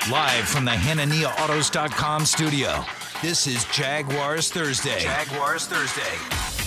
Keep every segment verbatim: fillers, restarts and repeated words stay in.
Live from the Hanania Autos dot com studio, this is Jaguars Thursday. Jaguars Thursday.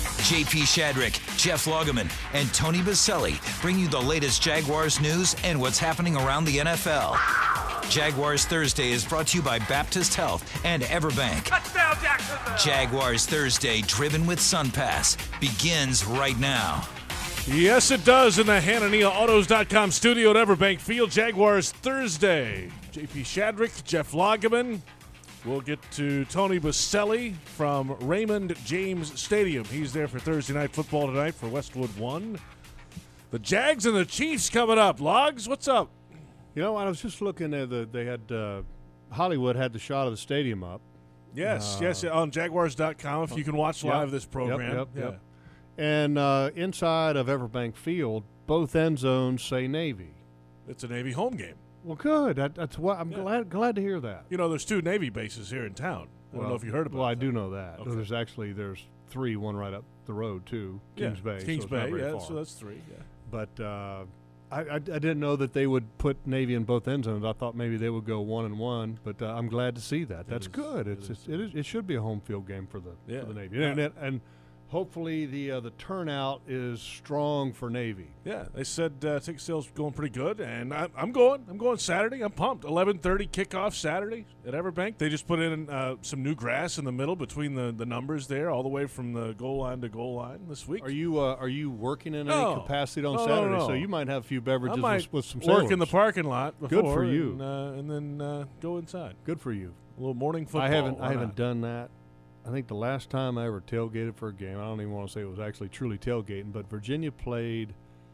J P Shadrick, Jeff Lageman, and Tony Baselli bring you the latest Jaguars news and what's happening around the N F L. Jaguars Thursday is brought to you by Baptist Health and Everbank. Touchdown, Jacksonville! Jaguars Thursday, driven with SunPass, begins right now. Yes, it does in the Hanania Autos dot com studio at Everbank Field. Jaguars Thursday. J P Shadrick, Jeff Lageman. We'll get to Tony Baselli from Raymond James Stadium. He's there for Thursday Night Football tonight for Westwood one. The Jags and the Chiefs coming up. Logs, what's up? You know, I was just looking at the, they had, uh, Hollywood had the shot of the stadium up. Yes, uh, yes, on Jaguars dot com if you can watch live yep, this program. Yep, yep, yeah. yep. And uh, inside of Everbank Field, both end zones say Navy. It's a Navy home game. Well, good. That, that's what I'm Yeah. glad glad to hear that. You know, there's two Navy bases here in town. I don't well, know if you heard about Well, I that. do know that. Okay. There's actually there's three, one right up the road too. Kings yeah, Bay. Kings so it's not Bay, very yeah, far. so that's three, yeah. But uh, I, I I didn't know that they would put Navy in both end zones. I thought maybe they would go one and one. But uh, I'm glad to see that. That's is- good. it It's, is. it's it is it should be a home field game for the Yeah. for the Navy. Yeah. And, and, and hopefully the uh, the turnout is strong for Navy. Yeah, they said uh, ticket sales going pretty good, and I, I'm going. I'm going Saturday. I'm pumped. eleven thirty kickoff Saturday at Everbank. They just put in uh, some new grass in the middle between the, the numbers there, all the way from the goal line to goal line this week. Are you uh, are you working in No. any capacity on No, no, Saturday? no. So you might have a few I beverages might with, with some work sailors. in the parking lot before. Good for you. And, uh, and then uh, go inside. Good for you. A little morning football. I haven't Why I haven't not? done that. I think the last time I ever tailgated for a game, I don't even want to say it was actually truly tailgating, but Virginia played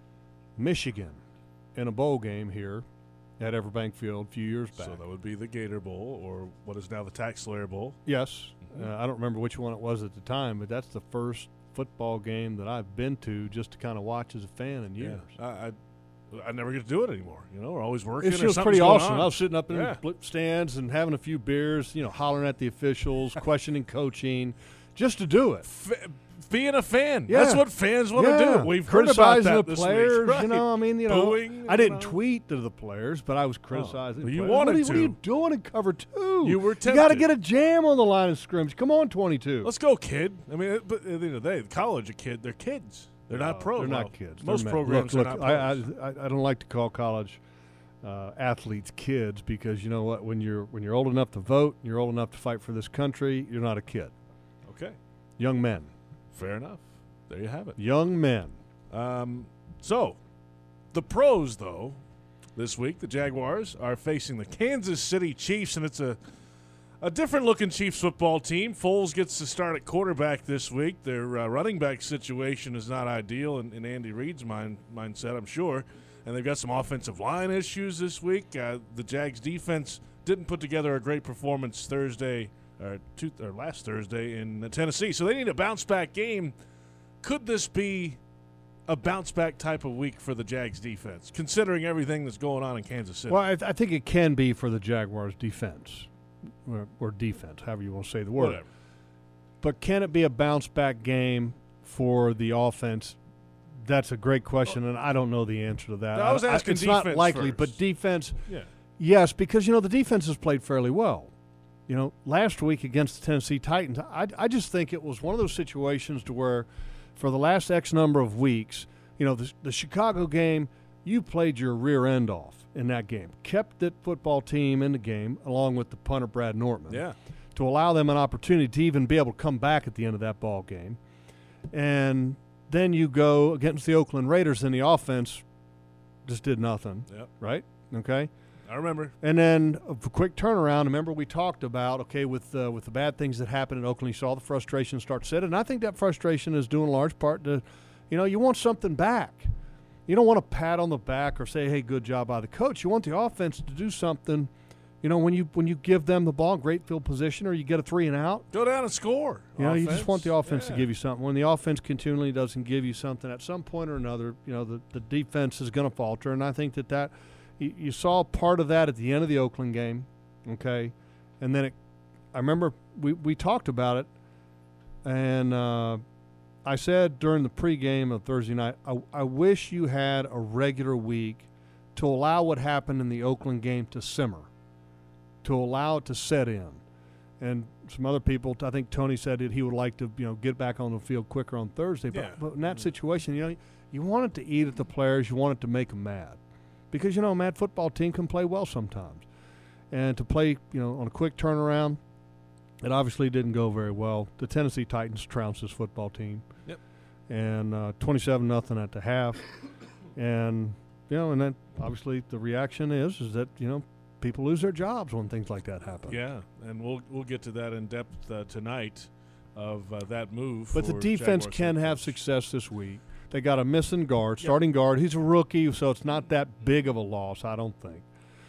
Michigan in a bowl game here at Everbank Field a few years back. So that would be the Gator Bowl, or what is now the Tax Slayer Bowl. Yes. Mhm. Uh, I don't remember which one it was at the time, but that's the first football game that I've been to just to kind of watch as a fan in years. Yeah, I, I I never get to do it anymore. You know, we're always working. It or was something's pretty going awesome. on. I was sitting up in Yeah. the stands and having a few beers, you know, hollering at the officials, questioning coaching, just to do it. F- being a fan. Yeah. That's what fans want yeah. to do. We've heard about criticizing that the this players. week. Right. You know, I mean, you know, Booing, I didn't you know. tweet to the players, but I was criticizing. well, the you players. wanted what are, you- What are to. you doing in cover two? You were You got to tempted. get a jam on the line of scrimmage. Come on, twenty-two. Let's go, kid. I mean, but at the end of the day, college a kid. They're kids. They're not Uh, pros. They're Well, not kids. Most They're men. programs look, are look, not I, pros. I, I I don't like to call college uh, athletes kids because you know what? When you're when you're old enough to vote, you're old enough to fight for this country. You're not a kid. Okay, Young men. fair enough. There you have it. Young men. Um, so, the pros, though, this week, the Jaguars are facing the Kansas City Chiefs, and it's a a different-looking Chiefs football team. Foles gets to start at quarterback this week. Their uh, running back situation is not ideal in, in Andy Reid's mind, mindset, I'm sure. And they've got some offensive line issues this week. Uh, the Jags defense didn't put together a great performance Thursday or, two, or last Thursday in Tennessee, so they need a bounce-back game. Could this be a bounce-back type of week for the Jags defense, considering everything that's going on in Kansas City? Well, I, th- I think it can be for the Jaguars' defense, or, or defense, however you want to say the word. Whatever. But can it be a bounce-back game for the offense? That's a great question, and I don't know the answer to that. No, I was asking It's not defense likely, first. but defense, Yeah. yes, because, you know, the defense has played fairly well. You know, last week against the Tennessee Titans, I, I just think it was one of those situations to where for the last X number of weeks, you know, the, the Chicago game, you played your rear end off in that game, kept that football team in the game along with the punter Brad Nortman Yeah. to allow them an opportunity to even be able to come back at the end of that ball game. And then you go against the Oakland Raiders and the offense just did nothing, Yep. right? Okay. I remember. And then a quick turnaround. Remember, we talked about okay with uh, with the bad things that happened in Oakland. You saw the frustration start to set, and I think that frustration is due in large part to, you know, you want something back. You don't want a pat on the back or say, "Hey, good job by the coach." You want the offense to do something. You know, when you when you give them the ball, great field position, or you get a three and out. Go down and score. You know, you Offense. just want the offense Yeah. to give you something. When the offense continually doesn't give you something, at some point or another, you know, the, the defense is going to falter. And I think that that you, you saw part of that at the end of the Oakland game, okay? And then it, I remember we, we talked about it, and uh, I said during the pregame of Thursday night, I, I wish you had a regular week to allow what happened in the Oakland game to simmer. to allow it to set in. And some other people, I think Tony said that he would like to, you know, get back on the field quicker on Thursday. But, Yeah. but in that situation, you know, you want it to eat at the players. You want it to make them mad. Because, you know, a mad football team can play well sometimes. And to play, you know, on a quick turnaround, it obviously didn't go very well. The Tennessee Titans trounced this football team. Yep. And uh, twenty-seven nothing at the half. And, you know, and then obviously the reaction is, is that, you know, people lose their jobs when things like that happen. Yeah, and we'll we'll get to that in depth uh, tonight of uh, that move. But the for defense Jaguars can head have coach. success this week. They got a missing guard, starting guard. He's a rookie, so it's not that big of a loss, I don't think.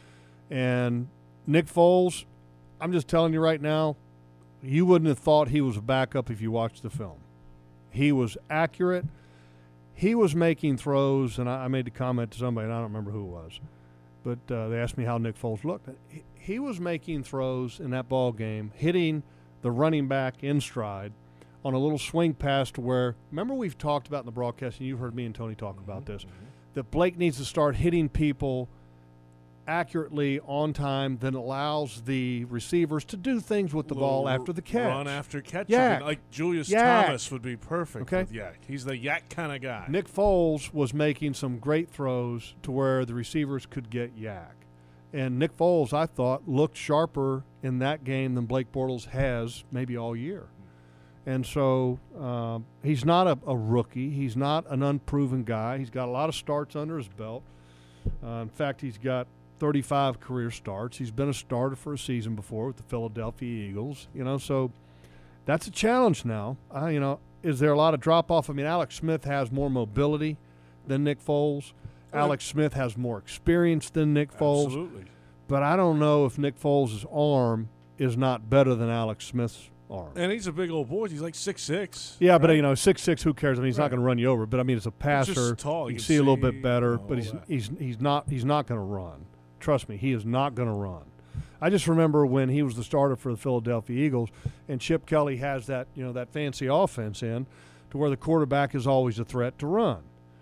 And Nick Foles, I'm just telling you right now, you wouldn't have thought he was a backup if you watched the film. He was accurate. He was making throws, and I, I made the comment to somebody, and I don't remember who it was, but uh, they asked me how Nick Foles looked. He, he was making throws in that ball game, hitting the running back in stride on a little swing pass to where, remember we've talked about in the broadcast, and you've heard me and Tony talk Mm-hmm. about this, that Blake needs to start hitting people accurately on time that allows the receivers to do things with the ball Little after the catch. Run after catch. Yak. Like Julius Yak. Thomas would be perfect Okay. with Yak. He's the Yak kind of guy. Nick Foles was making some great throws to where the receivers could get yak. And Nick Foles, I thought, looked sharper in that game than Blake Bortles has maybe all year. And so uh, he's not a, a rookie. He's not an unproven guy. He's got a lot of starts under his belt. Uh, in fact, he's got thirty-five career starts. He's been a starter for a season before with the Philadelphia Eagles. You know, so that's a challenge now. Uh, you know, is there a lot of drop-off? I mean, Alex Smith has more mobility than Nick Foles. Well, Alex Smith has more experience than Nick Foles. Absolutely. But I don't know if Nick Foles' arm is not better than Alex Smith's arm. And he's a big old boy. He's like six six. Yeah, but right? you know, six six. Who cares? I mean, he's Right. not going to run you over. But I mean, as a He's just passer, tall. you You can can see a little see bit better. all But he's that. he's he's not he's not going to run. Trust me, he is not going to run. I just remember when he was the starter for the Philadelphia Eagles, and Chip Kelly has that you know that fancy offense in, to where the quarterback is always a threat to run.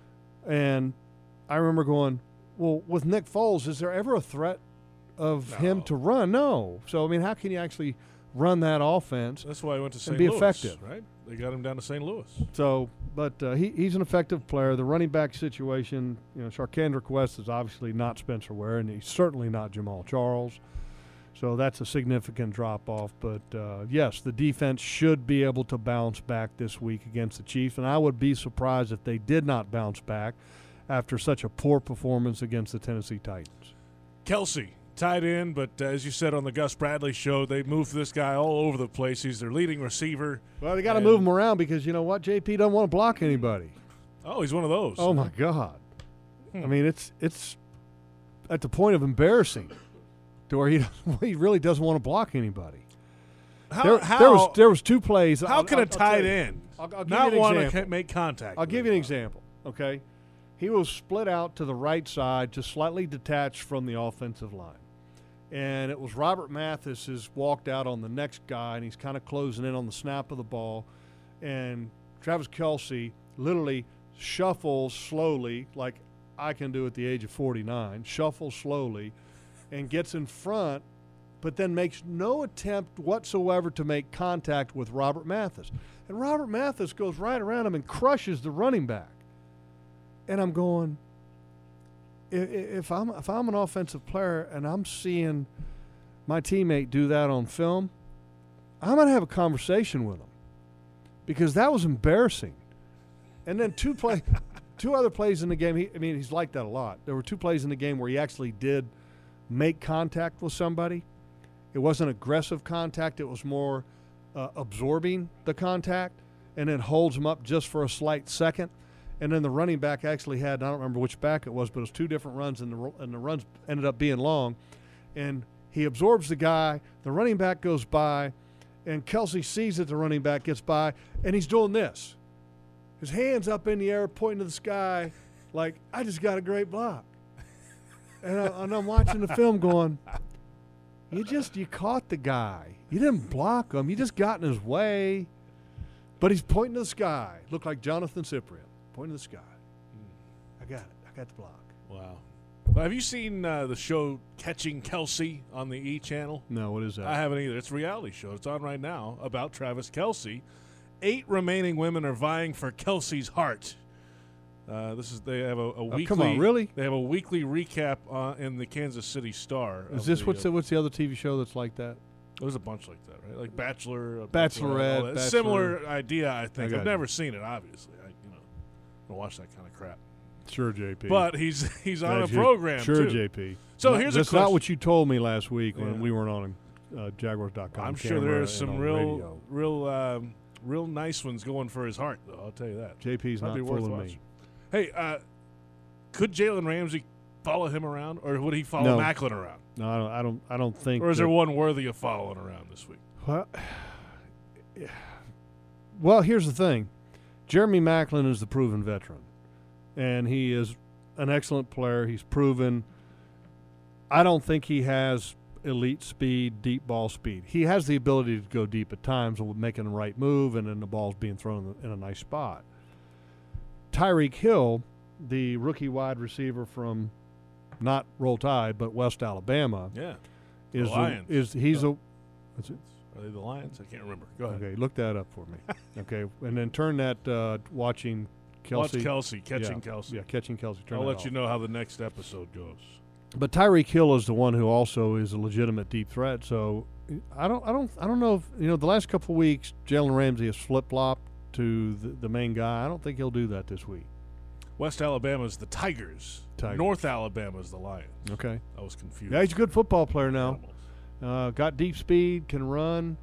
And I remember going, well, with Nick Foles, is there ever a threat of No. him to run? No. So I mean, how can you actually run that offense? That's why he went to Saint be Louis, effective. right? They got him down to Saint Louis. So, but uh, he, he's an effective player. The running back situation, you know, Charkandrick West is obviously not Spencer Ware, and he's certainly not Jamal Charles. So that's a significant drop-off. But, uh, yes, the defense should be able to bounce back this week against the Chiefs, and I would be surprised if they did not bounce back after such a poor performance against the Tennessee Titans. Kelsey, tight end, but uh, as you said on the Gus Bradley show, they moved this guy all over the place. He's their leading receiver. Well, they got to And- move him around because, you know what, J P doesn't want to block anybody. Oh, he's one of those. Oh, my God. Hmm. I mean, it's it's at the point of embarrassing to where he he really doesn't want to block anybody. How, There, how, there was there was two plays. how I'll- can I'll- a I'll tight tell you. end I'll, I'll give not you an want to example. ca- make contact? I'll with give you an him? example. Okay, he was split out to the right side, just slightly detached from the offensive line, and it was Robert Mathis has walked out on the next guy, and he's kind of closing in on the snap of the ball, and Travis Kelsey literally shuffles slowly, like I can do at the age of forty-nine, shuffles slowly, and gets in front, but then makes no attempt whatsoever to make contact with Robert Mathis. And Robert Mathis goes right around him and crushes the running back. And I'm going, i- i- if I'm if I'm an offensive player and I'm seeing my teammate do that on film, I'm going to have a conversation with him because that was embarrassing. And then two play, two other plays in the game. He, I mean, he's like that a lot. There were two plays in the game where he actually did make contact with somebody. It wasn't aggressive contact. It was more uh, absorbing the contact and then holds him up just for a slight second. And then the running back actually had, I don't remember which back it was, but it was two different runs, and the, and the runs ended up being long. And he absorbs the guy. The running back goes by, and Kelsey sees that the running back gets by, and he's doing this. His hands up in the air, pointing to the sky, like, I just got a great block. And, I, and I'm watching the film going, you just, you caught the guy. You didn't block him. You just got in his way. But he's pointing to the sky. Looked like Jonathan Cyprian, pointing to the sky. I got it. I got the block. Wow. Well, have you seen uh, the show Catching Kelsey on the E! Channel? No, what is that? I haven't either. It's a reality show. It's on right now about Travis Kelce. Eight remaining women are vying for Kelsey's heart. Uh, this is they have a, a weekly. Oh, come on, really? They have a weekly recap uh, in the Kansas City Star. Is this the, what's uh, the, what's the other T V show that's like that? There's a bunch like that, right? Like Bachelor, uh, Bachelorette, all that. Bachelor. Similar idea, I think. I I've got never you. seen it, obviously. I, you know, don't watch that kind of crap. Sure, J P. But he's he's on Glad a you- program Sure, too. J P. So Not- here's a that's question. not what you told me last week when Yeah. we weren't on uh, Jaguars dot com. I'm sure camera there's and some on real, radio. real, um, real nice ones going for his heart, though. I'll tell you that. J P's That'd not be worth fooling watching. me. Hey, uh, could Jalen Ramsey follow him around, or would he follow No. Macklin around, No, I don't. I don't, I don't think. or is that- there one worthy of following around this week? Well, well, here's the thing. Jeremy Macklin is the proven veteran, and he is an excellent player. He's proven. I don't think he has elite speed, deep ball speed. He has the ability to go deep at times with making the right move, and then the ball's being thrown in a nice spot. Tyreek Hill, the rookie wide receiver from not Roll Tide, but West Alabama, Yeah. is The Lions. A, is he's Oh. a what's it? Are they the Lions? I can't remember. Go ahead. Okay, look that up for me. Okay, and then turn that uh, watching Kelsey. Watch Kelsey, catching yeah, Kelsey. Yeah, catching Kelsey. Turn I'll that let off. you know how the next episode goes. But Tyreek Hill is the one who also is a legitimate deep threat. So I don't, I don't, I don't know if you know the last couple of weeks Jalen Ramsey has flip flopped to the, the main guy. I don't think he'll do that this week. West Alabama's the Tigers. Tigers. North Alabama's the Lions. Okay. I was confused. Yeah, he's a good football player now. Animals. Uh, got deep speed, can run,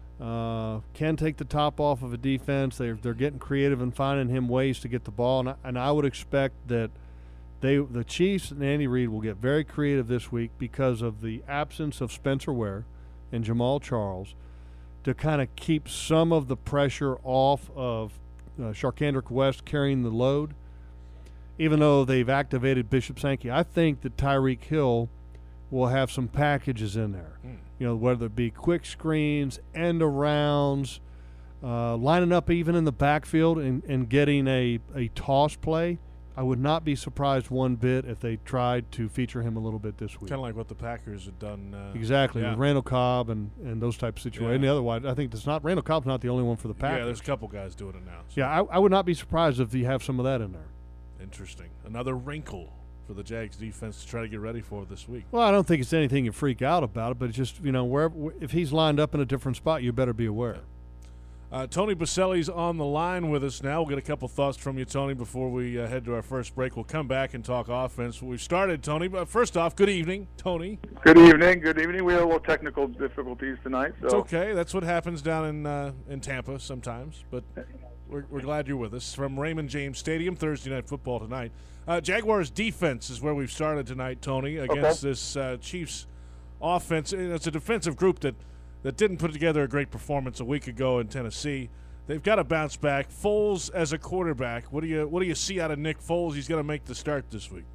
uh, can take the top off of a defense. They're they're getting creative and finding him ways to get the ball, and I, and I would expect that they the Chiefs and Andy Reid will get very creative this week because of the absence of Spencer Ware and Jamal Charles to kind of keep some of the pressure off of uh, Sharkandrick West carrying the load. Even though they've activated Bishop Sankey, I think that Tyreek Hill will have some packages in there. Hmm. You know, whether it be quick screens, end arounds, uh, lining up even in the backfield and, and getting a, a toss play. I would not be surprised one bit if they tried to feature him a little bit this week. Kind of like what the Packers had done. Uh, Exactly, yeah. with Randall Cobb and, and those type of situations. Yeah. Otherwise, I think it's not Randall Cobb's not the only one for the Packers. Yeah, there's a couple guys doing it now. so Yeah, I, I would not be surprised if you have some of that in there. Interesting. Another wrinkle for the Jags defense to try to get ready for this week. Well, I don't think it's anything you freak out about it, but it's just, you know, wherever if he's lined up in a different spot, you better be aware. Uh, Tony Baselli's on the line with us now. We'll get a couple thoughts from you, Tony, before we uh, head to our first break. We'll come back and talk offense. We've started, Tony, but first off, good evening, Tony. Good evening. Good evening. We had a little technical difficulties tonight, so It's okay. That's what happens down in uh, in Tampa sometimes, but we're, we're glad you're with us. From Raymond James Stadium, Thursday Night Football tonight. Uh, Jaguars defense is where we've started tonight, Tony, against Okay. this uh, Chiefs offense. And it's a defensive group that, that didn't put together a great performance a week ago in Tennessee. They've got to bounce back. Foles as a quarterback, what do you what do you see out of Nick Foles? He's going to make the start this week.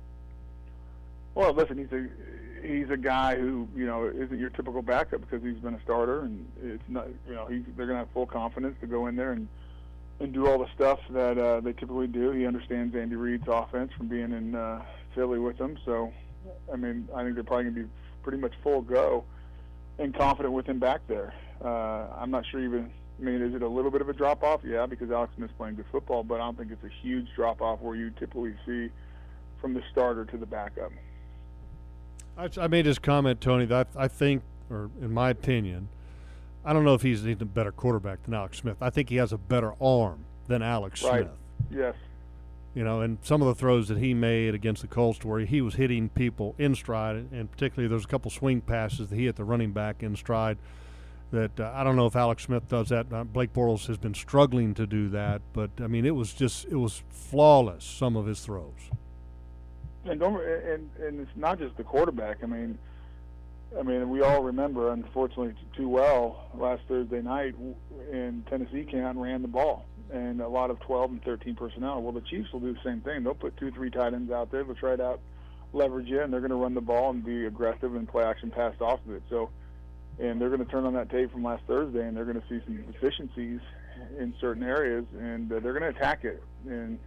well, listen, he's a he's a guy who you know isn't your typical backup because he's been a starter, and it's not you know he's, they're going to have full confidence to go in there and and do all the stuff that uh, they typically do. He understands Andy Reid's offense from being in uh, Philly with them, so I mean I think they're probably going to be pretty much full go and confident with him back there. Uh, I'm not sure even. I mean, is it a little bit of a drop-off? Yeah, because Alex Smith's playing good football, but I don't think it's a huge drop-off where you typically see from the starter to the backup. I, I made this comment, Tony, that I think, or in my opinion, I don't know if he's even a better quarterback than Alex Smith. I think he has a better arm than Alex Right. Smith. Yes. You know, and some of the throws that he made against the Colts where he was hitting people in stride, and particularly there's a couple swing passes that he hit the running back in stride that uh, I don't know if Alex Smith does that. Uh, Blake Bortles has been struggling to do that, but, I mean, it was just – it was flawless, some of his throws. And don't and and it's not just the quarterback. I mean, I mean we all remember, unfortunately, too well last Thursday night in Tennessee came out and ran the ball, and a lot of twelve and thirteen personnel. Well, the Chiefs will do the same thing. They'll put two, three tight ends out there. They'll try to out leverage you, and they're going to run the ball and be aggressive and play action pass off of it. So, and they're going to turn on that tape from last Thursday, and they're going to see some deficiencies in certain areas, and uh, they're going to attack it. And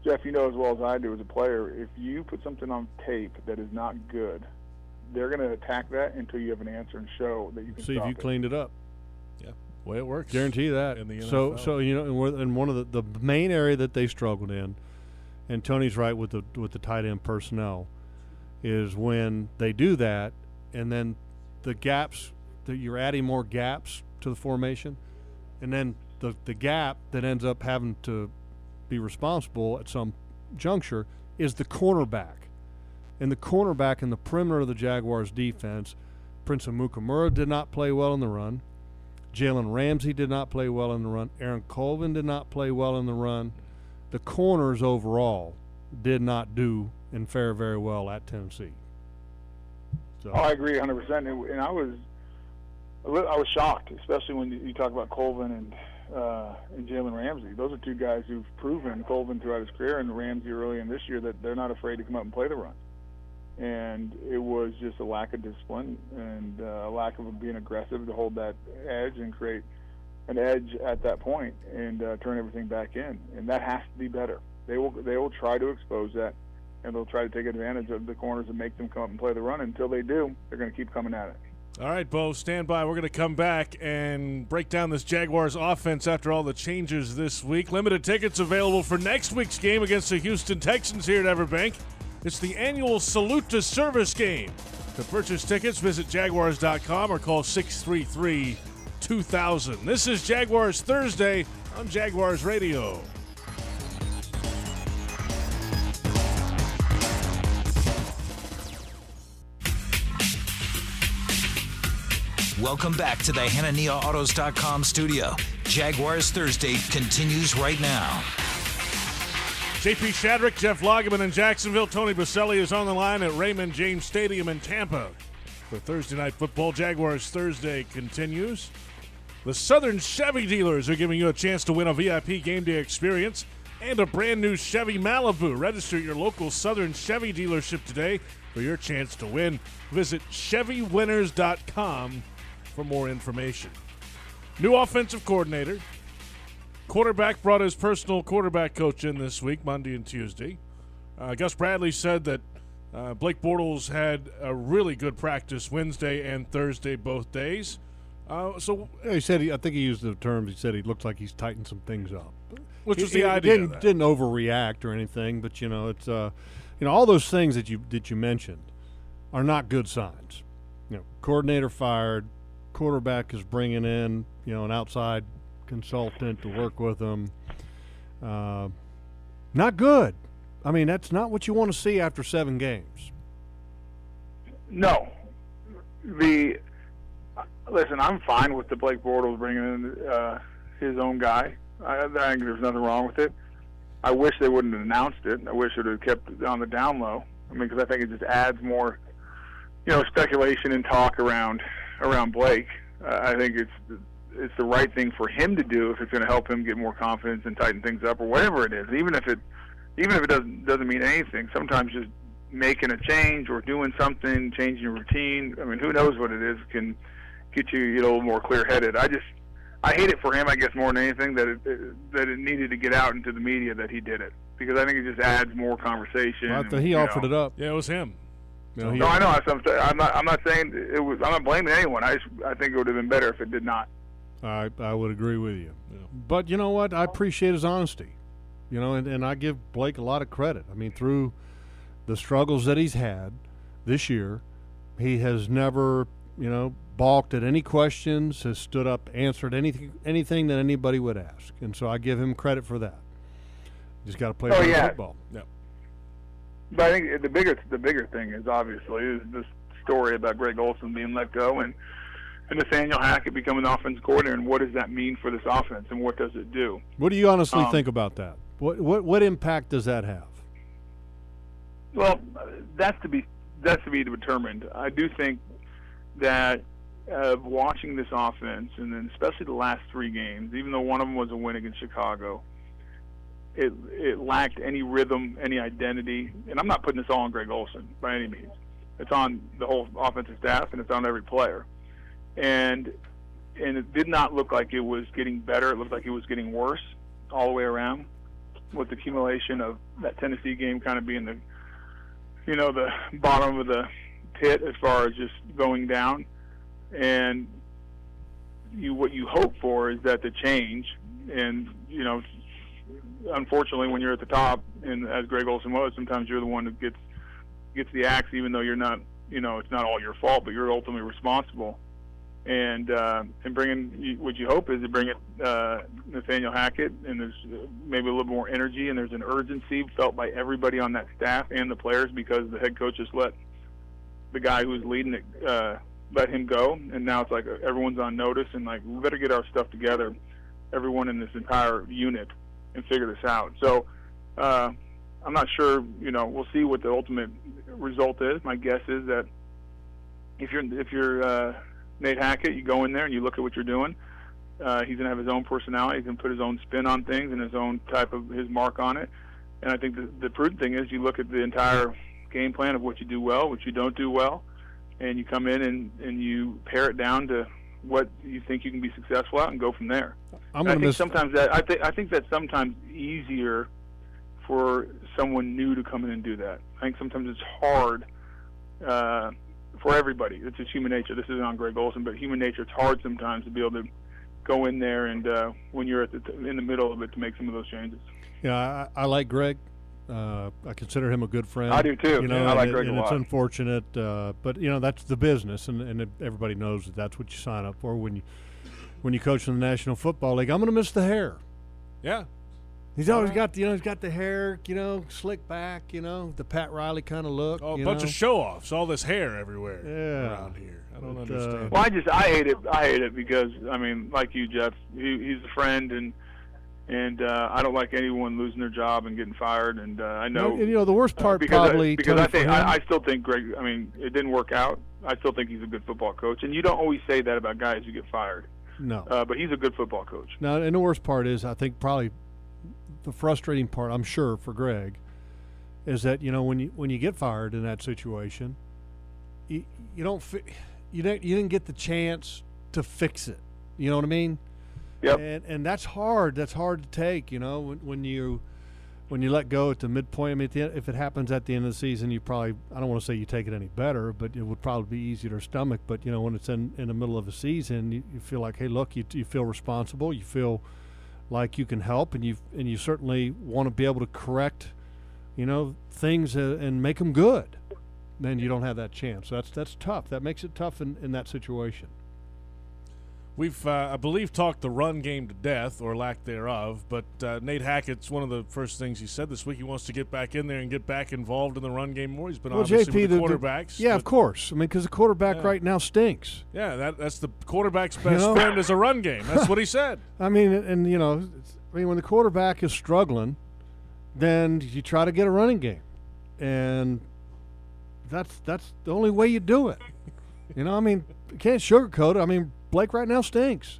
Jeff, you know as well as I do as a player, if you put something on tape that is not good, they're going to attack that until you have an answer and show that you can See stop if you it. cleaned it up. Yeah, way it works. Guarantee that. In the N F L. So, so you know, and, we're, and one of the, the main area that they struggled in, and Tony's right with the with the tight end personnel, is when they do that, and then the gaps that you're adding more gaps to the formation, and then the the gap that ends up having to be responsible at some juncture is the cornerback. And the cornerback in the perimeter of the Jaguars defense, Prince Amukamura did not play well in the run. Jalen Ramsey did not play well in the run. Aaron Colvin did not play well in the run. The corners overall did not do and fare very well at Tennessee. So. Oh, I agree one hundred percent. And, and I was I was shocked, especially when you talk about Colvin and uh, and Jalen Ramsey. Those are two guys who've proven, Colvin throughout his career and Ramsey early in this year, that they're not afraid to come up and play the run. And it was just a lack of discipline and uh, a lack of being aggressive to hold that edge and create an edge at that point and uh, turn everything back in. And that has to be better. They will they will try to expose that, and they'll try to take advantage of the corners and make them come up and play the run. Until they do, they're going to keep coming at it. All right, Bo, stand by. We're going to come back and break down this Jaguars offense after all the changes this week. Limited tickets available for next week's game against the Houston Texans here at Everbank. It's the annual Salute to Service game. To purchase tickets, visit jaguars dot com or call six three three, two thousand. This is Jaguars Thursday on Jaguars Radio. Welcome back to the Hanania Autos dot com studio. Jaguars Thursday continues right now. J P Shadrick, Jeff Lageman in Jacksonville. Tony Baselli is on the line at Raymond James Stadium in Tampa. For Thursday Night Football, Jaguars Thursday continues. The Southern Chevy dealers are giving you a chance to win a V I P game day experience and a brand new Chevy Malibu. Register at your local Southern Chevy dealership today for your chance to win. Visit Chevy Winners dot com for more information. New offensive coordinator. Quarterback brought his personal quarterback coach in this week, Monday and Tuesday. Uh, Gus Bradley said that uh, Blake Bortles had a really good practice Wednesday and Thursday, both days. Uh, so Yeah, he said, he, I think he used the terms, he said he looked like he's tightened some things up. Which was He- the he idea of Didn't, that. didn't overreact or anything, but, you know, it's, uh, you know, all those things that you that you mentioned are not good signs. You know, coordinator fired, quarterback is bringing in, you know, an outside consultant to work with them. Uh, not good. I mean, that's not what you want to see after seven games. No. The listen, I'm fine with the Blake Bortles bringing in uh, his own guy. I, I think there's nothing wrong with it. I wish they wouldn't have announced it. I wish it would have kept it on the down low. I mean, because I think it just adds more, you know, speculation and talk around around Blake. Uh, I think it's it's the right thing for him to do if it's going to help him get more confidence and tighten things up or whatever it is. Even if it even if it doesn't doesn't mean anything. Sometimes just making a change or doing something, changing your routine. I mean, who knows what it is can get you, you know, a little more clear-headed. I just I hate it for him, I guess, more than anything, that it, that it needed to get out into the media that he did it, because I think it just adds more conversation. Well, I and, thought he you offered know. it up. Yeah, it was him. You know, he- No, I know. That's what I'm, saying. I'm not. I'm not saying it was. I'm not blaming anyone. I just, I think it would have been better if it did not. I I would agree with you. Yeah. But you know what? I appreciate his honesty. You know, and, and I give Blake a lot of credit. I mean, through the struggles that he's had this year, he has never, you know, balked at any questions, has stood up, answered anything anything that anybody would ask. And so I give him credit for that. Just got to play Oh, good yeah. football. But I think the bigger the bigger thing is obviously is this story about Greg Olson being let go and and Nathaniel Hackett becoming the offensive coordinator, and what does that mean for this offense and what does it do? What do you honestly Um, think about that? What what what impact does that have? Well, that's to be that's to be determined. I do think that uh, watching this offense, and then especially the last three games, even though one of them was a win against Chicago, it it lacked any rhythm, any identity. And I'm not putting this all on Greg Olson by any means. It's on the whole offensive staff, and it's on every player. And and it did not look like it was getting better. It looked like it was getting worse all the way around. with the accumulation of that Tennessee game kind of being the, you know, the bottom of the pit as far as just going down. And you, what you hope for is that the change, and, you know, unfortunately when you're at the top, and as Greg Olson was, sometimes you're the one who gets gets the axe, even though you're not, you know, it's not all your fault, but you're ultimately responsible. And uh, and bringing, what you hope is to bring in uh, Nathaniel Hackett, and there's maybe a little more energy, and there's an urgency felt by everybody on that staff and the players, because the head coach just let the guy who was leading it uh, let him go, and now it's like everyone's on notice, and like we better get our stuff together, everyone in this entire unit, and figure this out. So uh, I'm not sure, you know, we'll see what the ultimate result is. My guess is that if you're if you're uh, Nate Hackett, you go in there and you look at what you're doing. Uh, he's going to have his own personality. He's going to put his own spin on things and his own type of his mark on it. And I think the, the prudent thing is you look at the entire game plan of what you do well, what you don't do well, and you come in and, and you pare it down to what you think you can be successful at and go from there. I'm I think miss- sometimes that I think I think that's sometimes easier for someone new to come in and do that. I think sometimes it's hard uh, for everybody. It's just human nature. This isn't on Greg Olson, but human nature. It's hard sometimes to be able to go in there and uh, when you're at the t- in the middle of it to make some of those changes. Yeah, I, I like Greg. Uh, I consider him a good friend. I do too. You know, yeah, I like and, Greg and a it's lot. unfortunate, uh, but you know that's the business, and, and everybody knows that that's what you sign up for when you when you coach in the National Football League. I'm going to miss the hair. Yeah. He's always got the, you know, he's got the hair, you know, slick back, you know, the Pat Riley kind of look. Oh, a you bunch know? of show-offs, all this hair everywhere Yeah. around here. I don't But, understand. uh, Well, I just I hate it. I hate it because I mean, like you, Jeff, he, he's a friend, and and uh, I don't like anyone losing their job and getting fired. And uh, I know, And, you know, the worst uh, part because probably I, because Tony, I think for him- I, I still think Greg. I mean, it didn't work out. I still think he's a good football coach, and you don't always say that about guys who get fired. no. Uh, but he's a good football coach. Now, and the worst part is, I think probably the frustrating part, I'm sure, for Greg, is that you know when you when you get fired in that situation, you, you don't fi- you don't you didn't get the chance to fix it. You know what I mean? Yep. And and that's hard. That's hard to take. You know when, when you when you let go at the midpoint. I mean, at the, end- if it happens at the end of the season, you probably I don't want to say you take it any better, but it would probably be easier to stomach. But you know when it's in, in the middle of a season, you, you feel like, hey, look, you you feel responsible. You feel like you can help, and you and you certainly want to be able to correct, you know, things uh, and make them good. Then you don't have that chance. That's that's tough. That makes it tough in, in that situation. We've, uh, I believe, talked the run game to death, or lack thereof, but uh, Nate Hackett's one of the first things he said this week. He wants to get back in there and get back involved in the run game more. He's been Well, obviously J P, with the the- the- quarterbacks. Yeah, but- of course. I mean, because the quarterback Yeah. right now stinks. Yeah, that, that's the quarterback's best know? friend is a run game. That's what he said. I mean, and, and you know, it's- I mean, when the quarterback is struggling, then you try to get a running game, and that's that's the only way you do it. You know, I mean, you can't sugarcoat it. I mean, Blake right now stinks,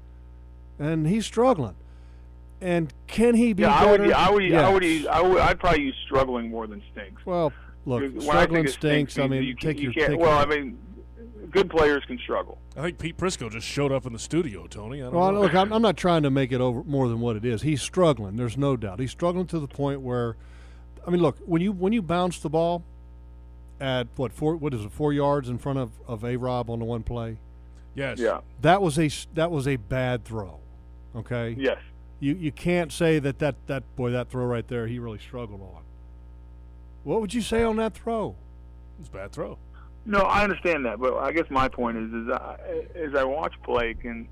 and he's struggling. And can he be Yeah, I better? would. I would. I would. Yes. I would. I'd probably use struggling more than stinks. Well, look, When I think struggling it stinks. I means mean, you, take you your can't. take Well, your, I mean, good players can struggle. I think Pete Prisco just showed up in the studio, Tony. I don't Well, know. look, I'm, I'm not trying to make it over more than what it is. He's struggling. There's no doubt. He's struggling to the point where, I mean, look, when you when you bounce the ball at what four what is it four yards in front of of A Rob on the one play, Yes. Yeah. that was a s- that was a bad throw. Okay. Yes. You you can't say that that that boy that throw right there he really struggled on. What would you say on that throw? It's a bad throw. No, I understand that, but I guess my point is, is I, as I watch Blake, and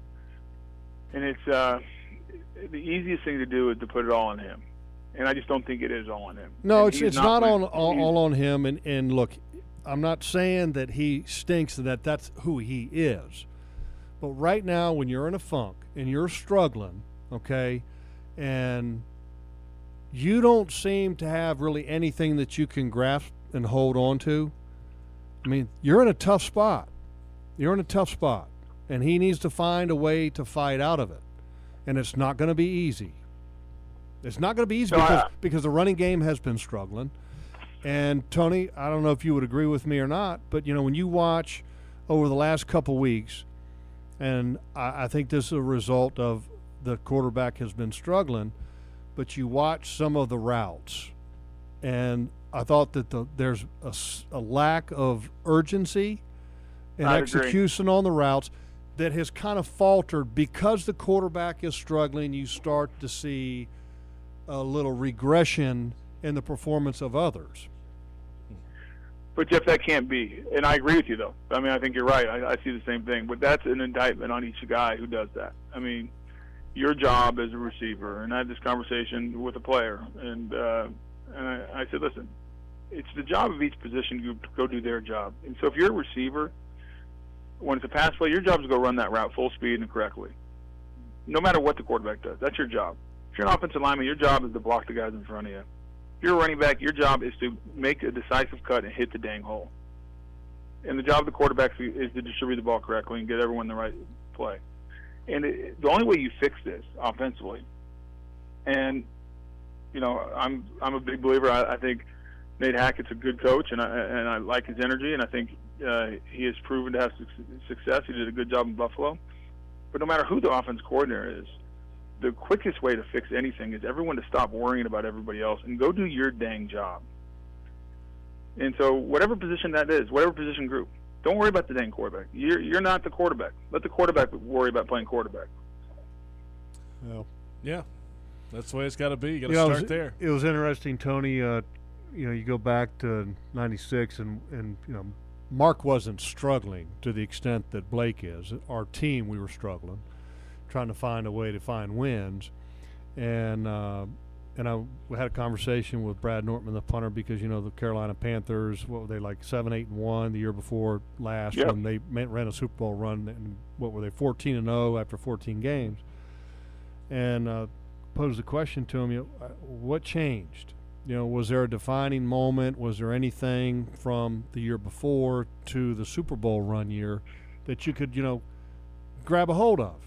and it's uh, the easiest thing to do is to put it all on him, and I just don't think it is all on him. No, And it's he's it's not, what- on all, he's- all on him. And, and look, I'm not saying that he stinks and that that's who he is. But right now, when you're in a funk and you're struggling, okay, and you don't seem to have really anything that you can grasp and hold on to, I mean, you're in a tough spot. You're in a tough spot. And he needs to find a way to fight out of it. And it's not going to be easy. It's not going to be easy No, because, I- because the running game has been struggling. And, Tony, I don't know if you would agree with me or not, but, you know, when you watch over the last couple weeks, and I, I think this is a result of the quarterback has been struggling, but you watch some of the routes, and I thought that the, there's a, s- a lack of urgency and I execution on the routes that has kind of faltered because the quarterback is struggling. You start to see a little regression in the performance of others. But, Jeff, that can't be. And I agree with you, though. I mean, I think you're right. I, I see the same thing. But that's an indictment on each guy who does that. I mean, your job as a receiver, and I had this conversation with a player, and uh, and I, I said, listen, it's the job of each position to go do their job. And so if you're a receiver, when it's a pass play, your job is to go run that route full speed and correctly, no matter what the quarterback does. That's your job. If you're an offensive lineman, your job is to block the guys in front of you. If you're a running back, your job is to make a decisive cut and hit the dang hole. And the job of the quarterback is to distribute the ball correctly and get everyone the right play. And it, the only way you fix this offensively, and you know, I'm I'm a big believer. I, I think Nate Hackett's a good coach, and I and I like his energy, and I think uh, he has proven to have success. He did a good job in Buffalo. But no matter who the offense coordinator is, the quickest way to fix anything is everyone to stop worrying about everybody else and go do your dang job. And so whatever position that is, whatever position group, don't worry about the dang quarterback. You're you're not the quarterback. Let the quarterback worry about playing quarterback. Well, Yeah, that's the way it's got to be. You got to you know, start it was, there. It was interesting, Tony. Uh, you know, you go back to ninety-six, and, and you know, Mark wasn't struggling to the extent that Blake is. Our team, we were struggling, trying to find a way to find wins. And uh, and I we had a conversation with Brad Nortman, the punter, because, you know, the Carolina Panthers, what were they, like seven, eight, and one the year before last, Yep. when they ran a Super Bowl run, and what were they, fourteen and oh after fourteen games. And uh, posed the question to him, you know, what changed? You know, was there a defining moment? Was there anything from the year before to the Super Bowl run year that you could, you know, grab a hold of?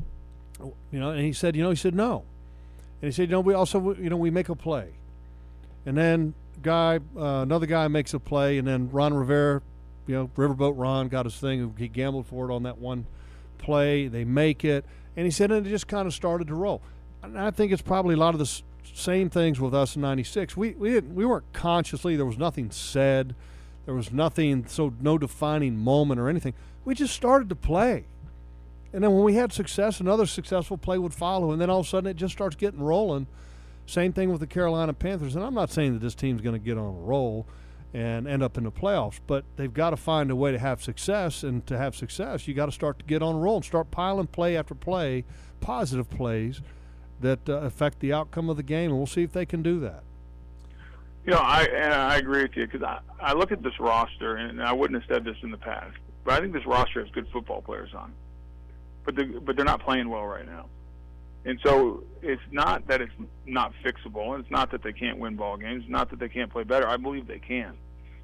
You know, and he said, you know, he said no. And he said, you know, we also, you know, we make a play. And then guy, uh, another guy makes a play, and then Ron Rivera, you know, Riverboat Ron got his thing. He gambled for it on that one play. They make it. And he said, and it just kind of started to roll. And I think it's probably a lot of the s- same things with us in ninety-six. We we didn't we weren't consciously, there was nothing said. There was nothing, so no defining moment or anything. We just started to play. And then when we had success, another successful play would follow, and then all of a sudden it just starts getting rolling. Same thing with the Carolina Panthers. And I'm not saying that this team's going to get on a roll and end up in the playoffs, but they've got to find a way to have success, and to have success, you got to start to get on a roll and start piling play after play, positive plays that uh, affect the outcome of the game, and we'll see if they can do that. You know, I and I agree with you, because I, I look at this roster, and I wouldn't have said this in the past, but I think this roster has good football players on, but they, but they're not playing well right now. And so it's not that it's not fixable, and it's not that they can't win ball games, it's not that they can't play better. I believe they can.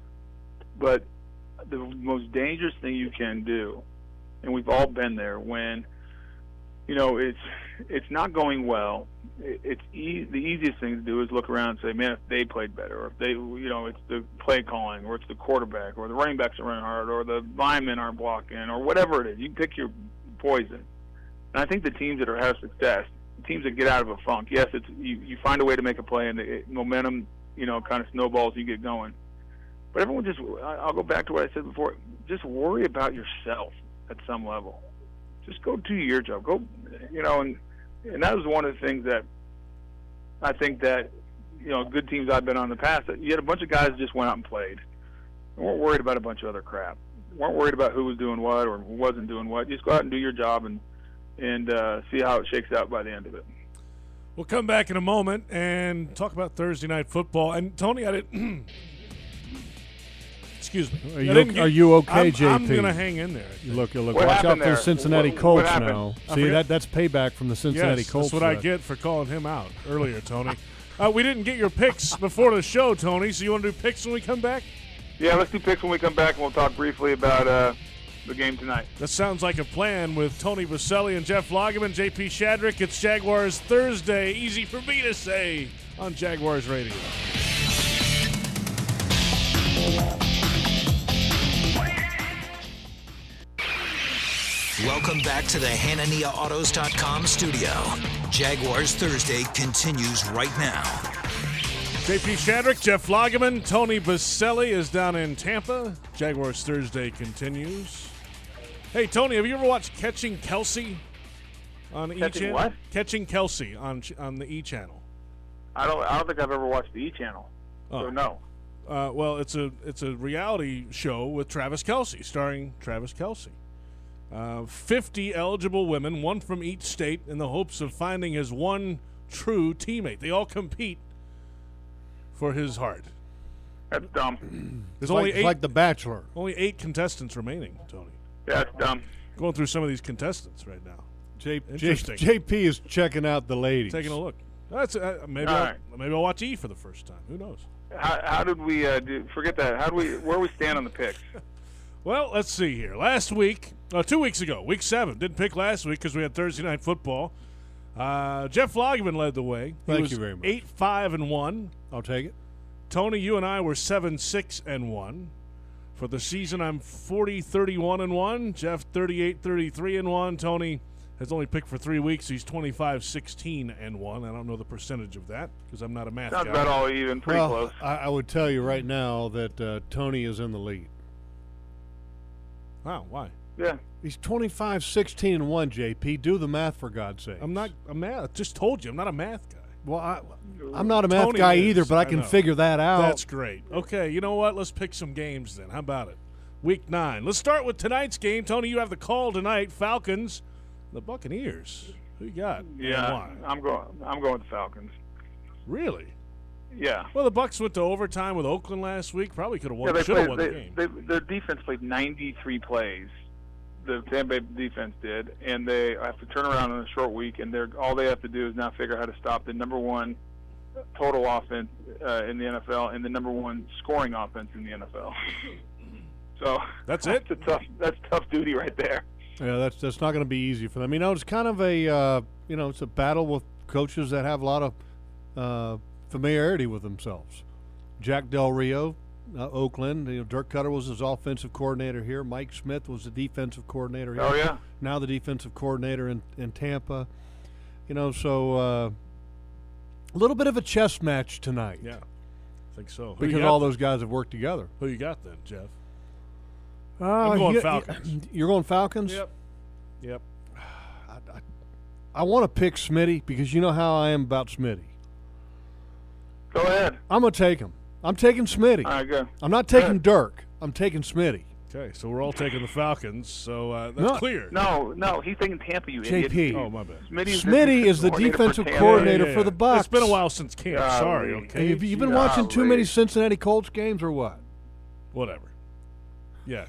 But the most dangerous thing you can do, and we've all been there, when, you know, it's it's not going well, it's e- the easiest thing to do is look around and say, man, if they played better, or if they, you know, it's the play calling, or it's the quarterback, or the running backs are running hard, or the linemen aren't blocking, or whatever it is. You can pick your poison. And I think the teams that are have success, teams that get out of a funk, yes, it's you, you find a way to make a play, and the momentum, you know, kind of snowballs, you get going. But everyone just, I'll go back to what I said before, just worry about yourself at some level. Just go do your job. Go, you know, and and that was one of the things that I think that, you know, good teams I've been on in the past, that you had a bunch of guys that just went out and played. They weren't worried about a bunch of other crap. They weren't worried about who was doing what or who wasn't doing what. Just go out and do your job and and uh, see how it shakes out by the end of it. We'll come back in a moment and talk about Thursday Night Football. And, Tony, I didn't – excuse me. Are you, okay, get, are you okay, I'm, J P? I'm going to hang in there. You look, you look. What Watch out for there? the Cincinnati what, Colts what now. I See, forget. that that's payback from the Cincinnati yes, Colts. That's what I that. get for calling him out earlier, Tony. uh, we didn't get your picks before the show, Tony, so you want to do picks when we come back? Yeah, let's do picks when we come back, and we'll talk briefly about uh, the game tonight. That sounds like a plan with Tony Baselli and Jeff Lageman, J P Shadrick. It's Jaguars Thursday. Easy for me to say on Jaguars Radio. Welcome back to the Hanania Autos dot com studio. Jaguars Thursday continues right now. J P Shadrick, Jeff Lageman, Tony Baselli is down in Tampa. Jaguars Thursday continues. Hey, Tony, have you ever watched Catching Kelsey on E Catching channel? what? Catching Kelsey on on the E channel. I don't. I don't think I've ever watched the E channel. Oh. So no. Uh, well, it's a it's a reality show with Travis Kelsey, starring Travis Kelsey. Uh, Fifty eligible women, one from each state, in the hopes of finding his one true teammate. They all compete for his heart. That's dumb. There's It's only like, it's eight like The Bachelor. only eight contestants remaining, Tony. That's dumb. Going through some of these contestants right now. J, J, Interesting. J P is checking out the ladies. Taking a look. That's uh, maybe All I'll, right. maybe I'll watch E for the first time. Who knows? How, how did we uh, do? Forget that. How do we? Where we stand on the picks? Well, let's see here. Last week, uh, two weeks ago, week seven, didn't pick last week because we had Thursday night football. Uh, Jeff Lageman led the way. He Thank was you very much. Eight five and one. I'll take it. Tony, you and I were seven six and one. For the season, I'm forty thirty-one and one. Jeff thirty-eight thirty-three and one. Tony has only picked for three weeks. He's twenty-five sixteen and one. I don't know the percentage of that because I'm not a math Sounds guy. about all even. Pretty well, close. I, I would tell you right now that uh, Tony is in the lead. Wow, why? Yeah. He's twenty-five sixteen and one, J P. Do the math, for God's sake. I'm not a math. Just told you, I'm not a math guy. Well, I, I'm not a math Tony guy is, either, but I I can know. figure that out. That's great. Okay, you know what? Let's pick some games then. How about it? Week nine. Let's start with tonight's game. Tony, you have the call tonight. Falcons, the Buccaneers. Who you got? And Yeah. why? I'm going. I'm going with the Falcons. Really? Yeah. Well, the Bucs went to overtime with Oakland last week. Probably could have Yeah, won. they Should have played. won They, the game. they, their defense played ninety-three plays. The Tampa Bay defense did, and they have to turn around in a short week. And they're all they have to do is now figure out how to stop the number one total offense uh, in the N F L and the number one scoring offense in the N F L. So That's it? That's a tough. That's tough duty right there. Yeah, that's that's not going to be easy for them. You know, it's kind of a uh, you know, it's a battle with coaches that have a lot of uh, familiarity with themselves. Jack Del Rio, uh, Oakland. You know, Dirk Cutter was his offensive coordinator here. Mike Smith was the defensive coordinator here. Oh yeah. Now the defensive coordinator in, in Tampa. You know, so uh, a little bit of a chess match tonight. Yeah, I think so. Who you Because got all then? those guys have worked together. Who you got then, Jeff? Uh, I'm going you- Falcons. You're going Falcons? Yep. Yep. I, I, I want to pick Smitty because you know how I am about Smitty. Go ahead. I'm going to take him. I'm taking Smitty. All right, go. I'm not taking Good. Dirk. I'm taking Smitty. Okay, so we're all taking the Falcons. So uh, that's No, clear. No, no, he's taking Tampa. You J P. idiot. Oh, my bad. Smitty's Smitty is the coordinator for defensive Tampa. coordinator for the Bucs. It's been a while since camp. Golly. Sorry, Hey, okay? have you been Golly. watching too many Cincinnati Colts games or what? Whatever. Yeah.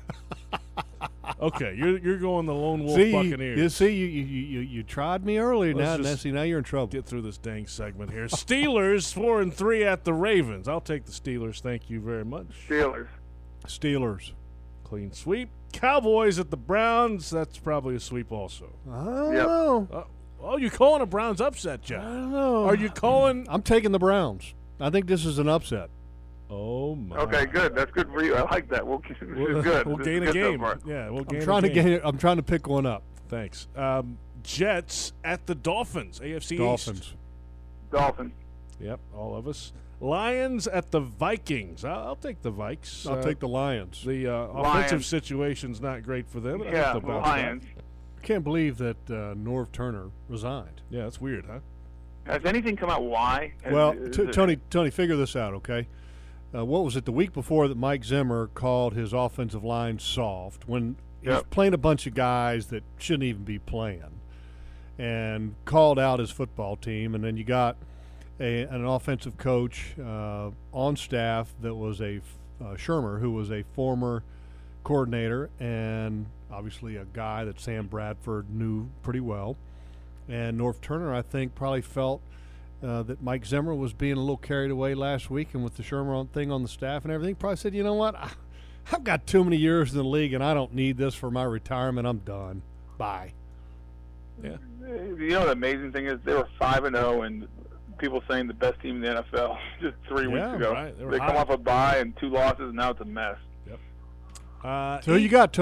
Okay, you're you're going the lone wolf see, you, Buccaneers. you see, you, you you you tried me earlier. Let's Now, now, just see, now you're in trouble. Get through this dang segment here. Steelers four and three at the Ravens. I'll take the Steelers. Thank you very much. Steelers. Steelers. Clean sweep. Cowboys at the Browns. That's probably a sweep also. I don't Yep. know. Uh, oh, you calling a Browns upset, I Jeff? don't know. Are you calling? I'm taking the Browns. I think this is an upset. Oh my. Okay, good. That's good for you. I like that. We'll, this We'll, is good. we'll This gain is a good so game. far. Yeah, we'll gain I'm trying a to game. get. I'm trying to pick one up. Thanks. Um, Jets at the Dolphins. A F C Dolphins. East. Dolphins. Yep, all of us. Lions at the Vikings. I'll, I'll take the Vikes. I'll Uh, take the Lions. The uh, Lions. offensive situation's not great for them. but I think Yeah, they'll bounce back. Lions. I can't believe that uh, Norv Turner resigned. Yeah, that's weird, huh? Has anything come out why? Has- Well, is t- it- Tony, Tony, figure this out, okay? Uh, what was it the week before that Mike Zimmer called his offensive line soft when he was Yep. playing a bunch of guys that shouldn't even be playing, and called out his football team, and then you got a, an offensive coach uh, on staff that was a uh, Shermer, who was a former coordinator and obviously a guy that Sam Bradford knew pretty well. And North Turner, I think, probably felt uh, that Mike Zimmer was being a little carried away last week, and with the Shermer on thing on the staff and everything, probably said, you know what, I, I've got too many years in the league, and I don't need this for my retirement. I'm done. Bye. Yeah. You know the amazing thing is they were five and zero, and people saying the best team in the N F L just three Yeah, weeks ago. right. They They, were come hot. off a bye and two losses, and now it's a mess. Uh, So who you got, Tony?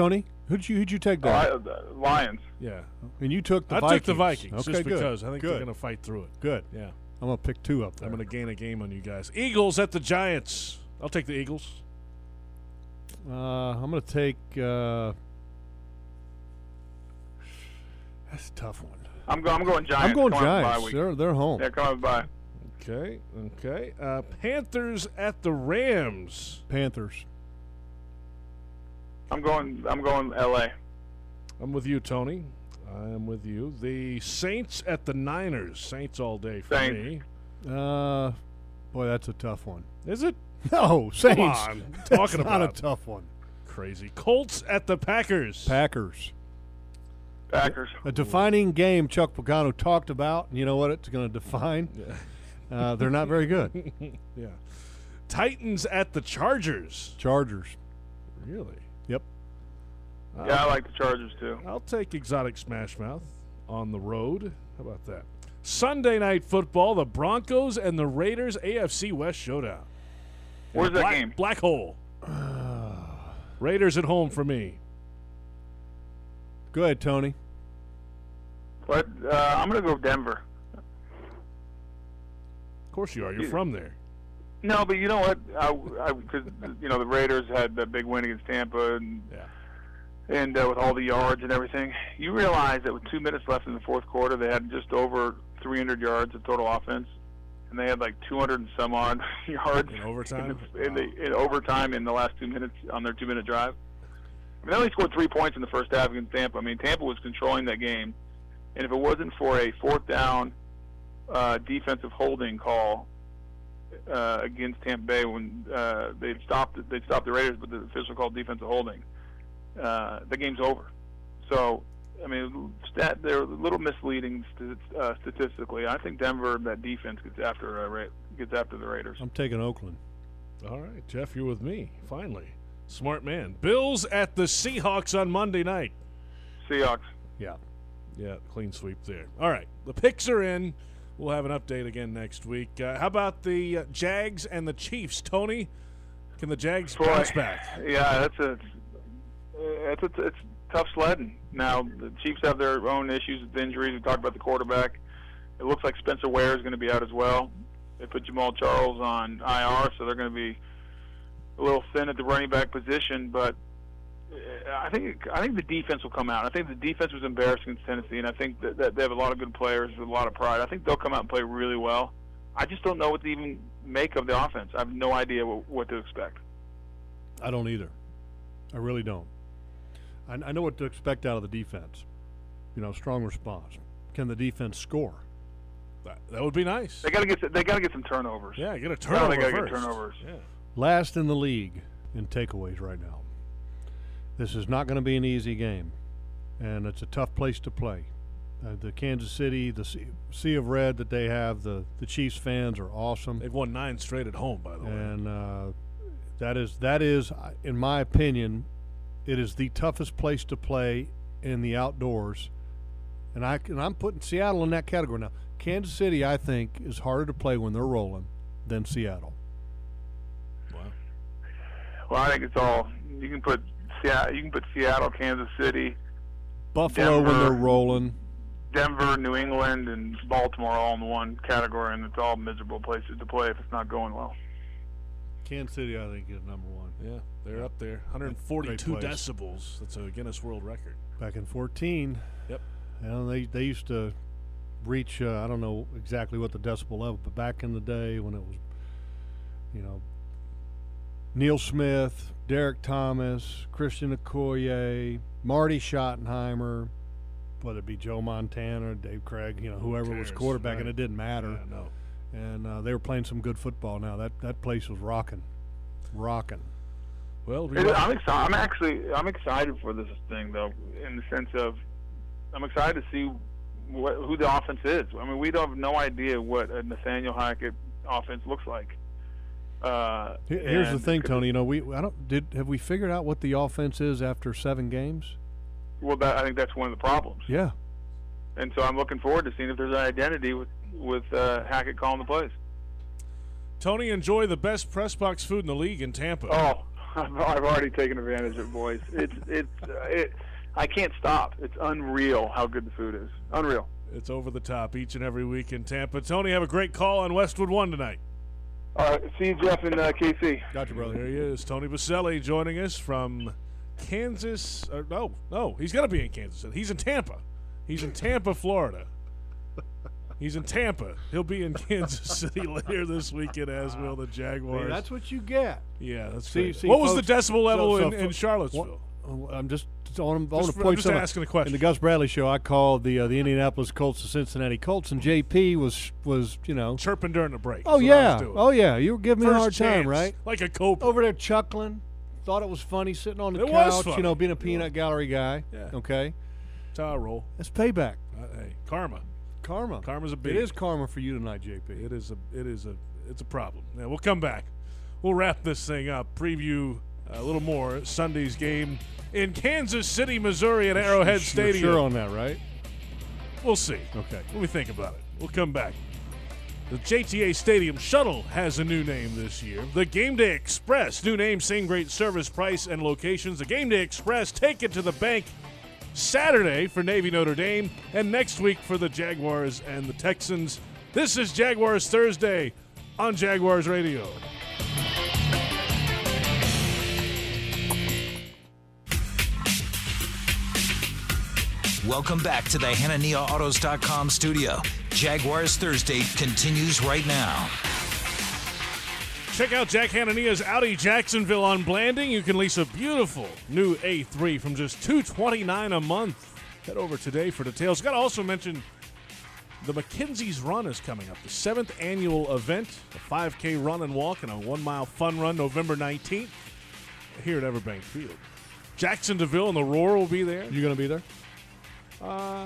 Who'd you who'd you take Oh, I, there? the Lions. Yeah. And you took the I Vikings. took the Vikings Okay, just good. because I think good. they're going to fight through it. Good. Yeah. I'm gonna pick two up there. I'm going to gain a game on you guys. Eagles at the Giants. I'll take the Eagles. Uh, I'm gonna take. Uh, that's a tough one. I'm, go, I'm going Giants. I'm going Come on, bye Giants. week. They're they're home. They're coming by. Okay. Okay. Uh, Panthers at the Rams. Panthers. I'm going. I'm going L A. I'm with you, Tony. I am with you. The Saints at the Niners. Saints all day for Saints. me. Uh, boy, that's a tough one. Is it? No, Saints. Come on. That's Talking not about a tough one. crazy. Colts at the Packers. Packers. Packers. A defining game Chuck Pagano talked about. And you know what it's going to define? Yeah. Uh, they're not very good. Yeah. Titans at the Chargers. Chargers. Really? Yep. Yeah, I like the Chargers too. I'll take Exotic Smash Mouth on the road. How about that? Sunday Night Football, the Broncos and the Raiders A F C West Showdown. Where's that Black, game? Black Hole. Raiders at home for me. Go ahead, Tony. But uh, I'm going to go Denver. Of course you are. You're Yeah. from there. No, but you know what? Because you know the Raiders had that big win against Tampa, and Yeah. and uh, with all the yards and everything, you realize that with two minutes left in the fourth quarter, they had just over three hundred yards of total offense, and they had like two hundred and some odd yards In overtime? in, the, in, the, in overtime in the last two minutes on their two-minute drive. I mean, they only scored three points in the first half against Tampa. I mean, Tampa was controlling that game, and if it wasn't for a fourth down uh, defensive holding call uh, against Tampa Bay when uh, they'd stopped they'd stopped the Raiders, but the official called defensive holding, uh, the game's over. So, I mean, stat, they're a little misleading st- uh, statistically. I think Denver, that defense gets after uh, Ra- gets after the Raiders. I'm taking Oakland. All right, Jeff, you're with me. Finally. Smart man. Bills at the Seahawks on Monday night. Seahawks. Yeah. Yeah, clean sweep there. All right, the picks are in. We'll have an update again next week. Uh, how about the uh, Jags and the Chiefs? Tony, can the Jags Boy, bounce back? Yeah, that's a it's a, it's tough sledding. Now the Chiefs have their own issues with injuries. We talked about the quarterback. It looks like Spencer Ware is going to be out as well. They put Jamal Charles on I R, so they're going to be a little thin at the running back position. But I think I think the defense will come out. I think the defense was embarrassing against Tennessee, and I think that, that they have a lot of good players with a lot of pride. I think they'll come out and play really well. I just don't know what to even make of the offense. I have no idea what, what to expect. I don't either. I really don't. I, I know what to expect out of the defense. You know, strong response. Can the defense score? That, that would be nice. They got to get they got to get some turnovers. Yeah, get a Now turnover they got to first. get turnovers. Yeah. Last in the league in takeaways right now. This is not going to be an easy game, and it's a tough place to play. Uh, the Kansas City, the sea, sea of red that they have, the, the Chiefs fans are awesome. They've won nine straight at home, by the way. And uh, that is that is, in my opinion, it is the toughest place to play in the outdoors. And I and I'm putting Seattle in that category now. Kansas City, I think, is harder to play when they're rolling than Seattle. Wow. Well, I think it's all you can put. Seattle, you can put Seattle, Kansas City, Buffalo when Denver. they're rolling. Denver, New England, and Baltimore all in one category, and it's all miserable places to play if it's not going well. Kansas City, I think, is number one. Yeah, they're up there. one forty-two Great place. decibels. That's a Guinness World Record. Back in fourteen, Yep. you know, they they used to reach. Uh, I don't know exactly what the decibel level, but back in the day when it was, you know, Neil Smith, Derek Thomas, Christian Okoye, Marty Schottenheimer, whether it be Joe Montana, Dave Craig, you know, whoever was cares, quarterback, right. and it didn't matter. Yeah, no. And uh, they were playing some good football. Now that that place was rocking, rocking. Well, we It, might- I'm excited. I'm actually I'm excited for this thing though, in the sense of I'm excited to see what, who the offense is. I mean, we don't have no idea what a Nathaniel Hackett offense looks like. Uh, Here- Here's the and- thing, Tony. You know, we I don't did have we figured out what the offense is after seven games? Well, that, I think that's one of the problems. Yeah. And so I'm looking forward to seeing if there's an identity with with uh, Hackett calling the plays. Tony, enjoy the best press box food in the league in Tampa. Oh, I've, I've already taken advantage of it, boys. It's it's uh, it. I can't stop. It's unreal how good the food is. Unreal. It's over the top each and every week in Tampa. Tony, have a great call on Westwood One tonight. All right, see you, Jeff, in uh, K C. Gotcha, brother. There he is, Tony Baselli, joining us from Kansas. Or no, no, he's going to be in Kansas City. He's in Tampa. He's in Tampa, Florida. He's in Tampa. He'll be in Kansas City later this weekend, as will the Jaguars. Hey, that's what you get. Yeah, that's See- great. see, What was folks, the decibel level so- so in, in fo- Charlottesville? What- I'm just I want to, I want Just to for- point just something. asking a question. In the Gus Bradley show, I called the uh, the Indianapolis Colts the Cincinnati Colts, and J P was was you know. Chirping during the break. Oh That's what I yeah, was doing. oh yeah. You were giving me a First hard time, chance, right? Like a cobra. Over there chuckling, thought it was funny sitting on the It was couch, funny. you know, being a peanut gallery guy. Yeah. Okay, That's how I roll. that's payback. Uh, hey, karma. Karma. Karma's a big. It is karma for you tonight, J P. It is a. It is a. It's a problem. Yeah, we'll come back. We'll wrap this thing up. Preview a little more Sunday's game in Kansas City, Missouri, at Arrowhead You're Stadium. sure on that, right? We'll see. Okay. What do we think about it? We'll come back. The J T A Stadium Shuttle has a new name this year. The Game Day Express. New name, same great service, price, and locations. The Game Day Express. Take it to the bank Saturday for Navy Notre Dame, and next week for the Jaguars and the Texans. This is Jaguars Thursday on Jaguars Radio. Welcome back to the Hanania Autos dot com studio. Jaguars Thursday continues right now. Check out Jack Hanania's Audi Jacksonville on Blanding. You can lease a beautiful new A three from just two hundred twenty-nine dollars a month. Head over today for details. Got to also mention the McKinsey's Run is coming up. The seventh annual event, a five K run and walk and a one-mile fun run November nineteenth here at Everbank Field. Jackson DeVille and the Roar will be there. You gonna be there? Uh,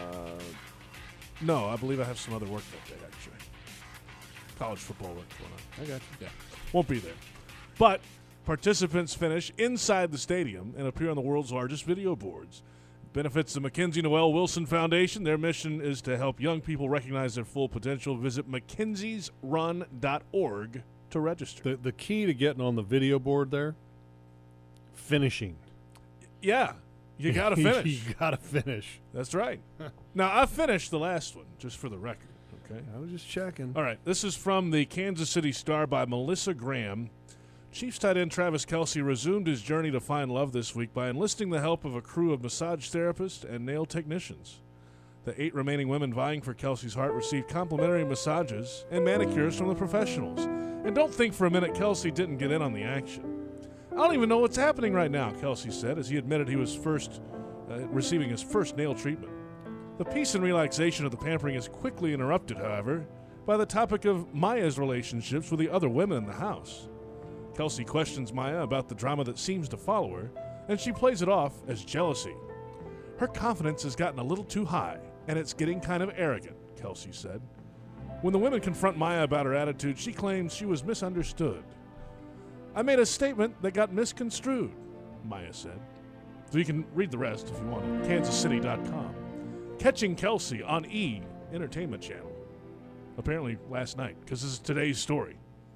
no, I believe I have some other work that day, actually. College football work going on. I got you. Yeah, won't be there. But participants finish inside the stadium and appear on the world's largest video boards. Benefits the Mackenzie Noel Wilson Foundation. Their mission is to help young people recognize their full potential. Visit mackenzies run dot org to register. The the key to getting on the video board there, finishing. Yeah, you got to finish. you got to finish. That's right. Now, I finished the last one, just for the record. Okay. I was just checking. All right, this is from the Kansas City Star by Melissa Graham. Chiefs tight end Travis Kelce resumed his journey to find love this week by enlisting the help of a crew of massage therapists and nail technicians. The eight remaining women vying for Kelce's heart received complimentary massages and manicures from the professionals. And don't think for a minute Kelce didn't get in on the action. I don't even know what's happening right now, Kelce said, as he admitted he was first uh, receiving his first nail treatment. The peace and relaxation of the pampering is quickly interrupted, however, by the topic of Maya's relationships with the other women in the house. Kelce questions Maya about the drama that seems to follow her, and she plays it off as jealousy. Her confidence has gotten a little too high, and it's getting kind of arrogant, Kelce said. When the women confront Maya about her attitude, she claims she was misunderstood. I made a statement that got misconstrued, Maya said. So you can read the rest if you want at kansas city dot com. Catching Kelce on E! Entertainment Channel. Apparently last night, because this is today's story.